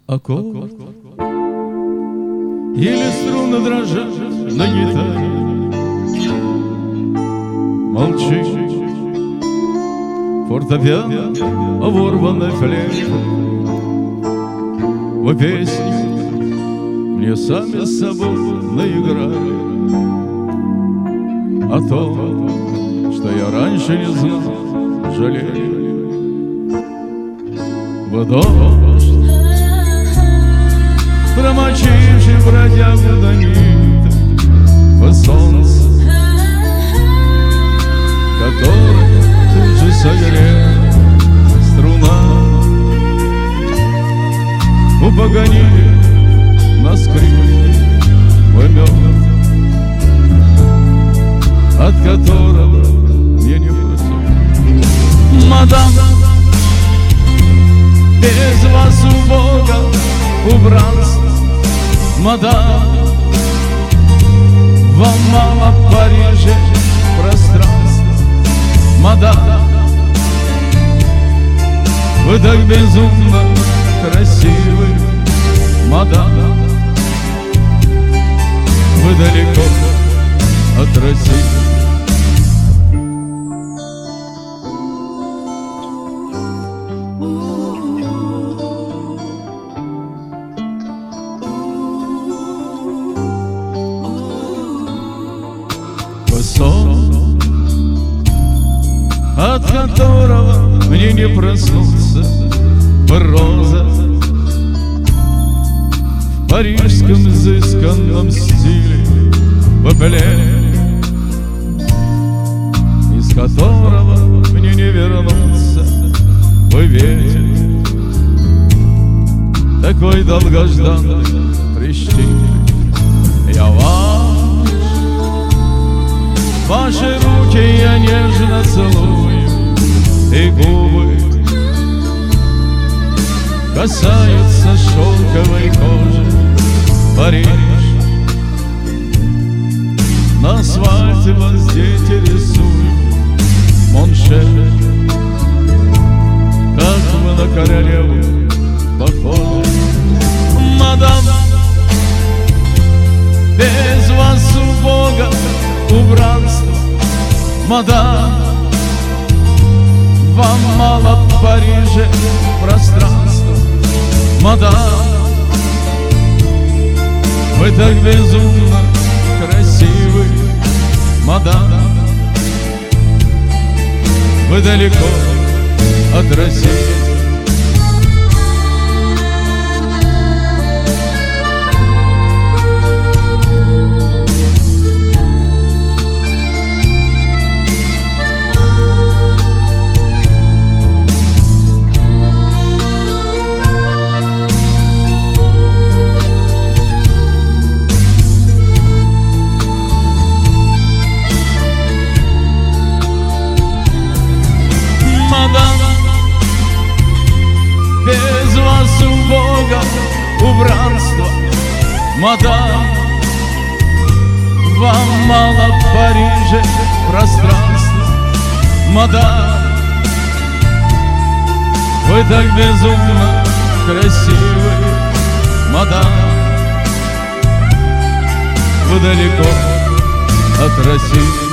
аккорд, еле струны дрожат на гитаре. Молчи, фортепиано, оборванной флейтой. Вы песни мне сами с собой наиграли о том, что я раньше не знал, жалею. Вы дождь, промочивший бродягу до ниток, вы солнце, которое тут же согрело струна. У Паганини на скрипке вы мед, от которого мне не просит. Мадам, без вас убого убранство. Мадам, вам мало в Париже пространства. Мадам, вы так безумно красивы. Мадам, вы далеко от России. Сон, от которого мне не проснуться. Вы роза в парижском изысканном стиле, вы плен, из которого мне не вернуться. Вы ветер, такой долгожданный, прищи. Я ваши руки я нежно целую, и губы касаются шелковой кожи. Париж, на асфальте вас дети рисуют. Моншер, как вы на королеву похожи. Мадам, без вас убого убранство. Мадам, вам мало в Париже пространства. Мадам, вы так безумно красивы. Мадам, вы далеко от России. Без вас убого убранство. Мадам, вам мало в Париже пространства. Мадам, вы так безумно красивы. Мадам, вы далеко от России.